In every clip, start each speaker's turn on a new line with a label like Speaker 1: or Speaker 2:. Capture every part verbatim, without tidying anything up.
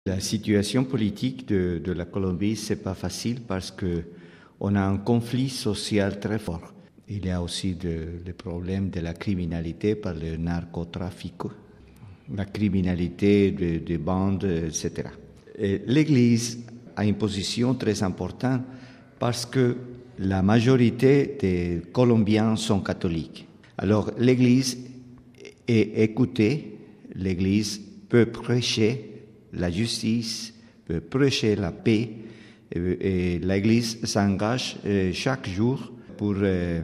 Speaker 1: La situation politique de, de la Colombie, c'est pas facile parce que on a un conflit social très fort. Il y a aussi de, le problème de la criminalité par le narcotrafic, la criminalité des de bandes, et cetera. Et l'Église a une position très importante parce que la majorité des Colombiens sont catholiques. Alors l'Église est écoutée, l'Église peut prêcher la justice, peut prêcher la paix, et, et l'Église s'engage chaque jour pour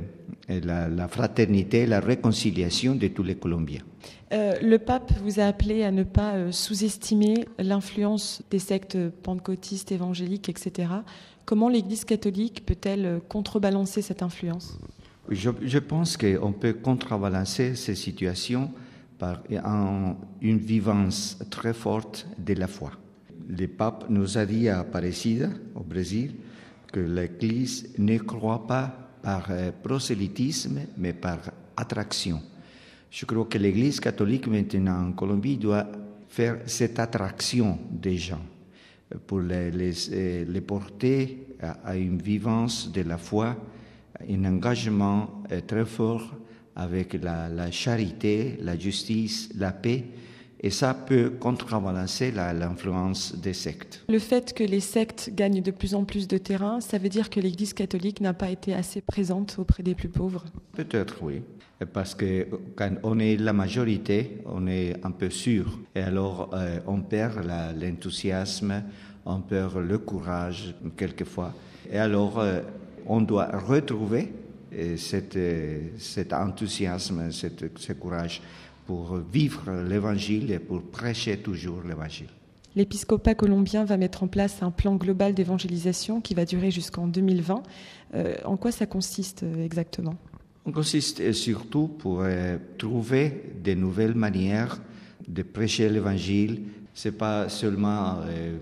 Speaker 1: la, la fraternité, la réconciliation de tous les Colombiens.
Speaker 2: Euh, le pape vous a appelé à ne pas euh, sous-estimer l'influence des sectes pentecôtistes, évangéliques, et cetera. Comment l'Église catholique peut-elle contrebalancer cette influence ?
Speaker 1: Je, je pense qu'on peut contrebalancer ces situations par un, une vivance très forte de la foi. Le pape nous a dit à Aparecida, au Brésil, que l'Église ne croit pas par prosélytisme, mais par attraction. Je crois que l'Église catholique maintenant en Colombie doit faire cette attraction des gens pour les, les, les porter à une vivance de la foi, un engagement très fort avec la, la charité, la justice, la paix, et ça peut contrebalancer la, l'influence des sectes.
Speaker 2: Le fait que les sectes gagnent de plus en plus de terrain, ça veut dire que l'Église catholique n'a pas été assez présente auprès des plus pauvres ?
Speaker 1: Peut-être oui, parce que quand on est la majorité, on est un peu sûr, et alors euh, on perd la, l'enthousiasme, on perd le courage quelquefois, et alors euh, on doit retrouver Cet, cet enthousiasme, cet, ce courage pour vivre l'Évangile et pour prêcher toujours l'Évangile.
Speaker 2: L'épiscopat colombien va mettre en place un plan global d'évangélisation qui va durer jusqu'en deux mille vingt. Euh, en quoi ça consiste exactement ?
Speaker 1: Ça consiste surtout pour euh, trouver de nouvelles manières de prêcher l'Évangile. Ce n'est pas seulement euh,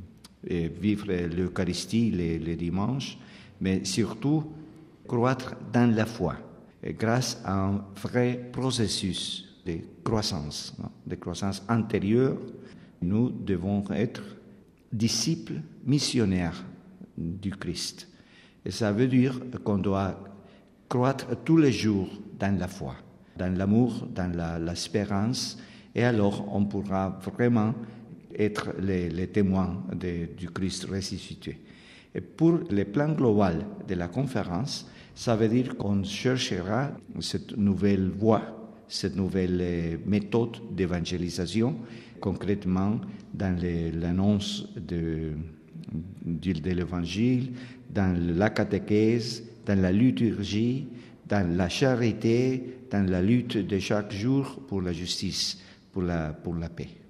Speaker 1: vivre l'Eucharistie les, les dimanches, mais surtout croître dans la foi, grâce à un vrai processus de croissance, non, de croissance intérieure. Nous devons être disciples missionnaires du Christ. Et ça veut dire qu'on doit croître tous les jours dans la foi, dans l'amour, dans la, l'espérance, et alors on pourra vraiment être les, les témoins de, du Christ ressuscité. Et pour le plan global de la conférence, ça veut dire qu'on cherchera cette nouvelle voie, cette nouvelle méthode d'évangélisation, concrètement dans les, l'annonce de, de, de l'Évangile, dans la catéchèse, dans la liturgie, dans la charité, dans la lutte de chaque jour pour la justice, pour la, pour la paix.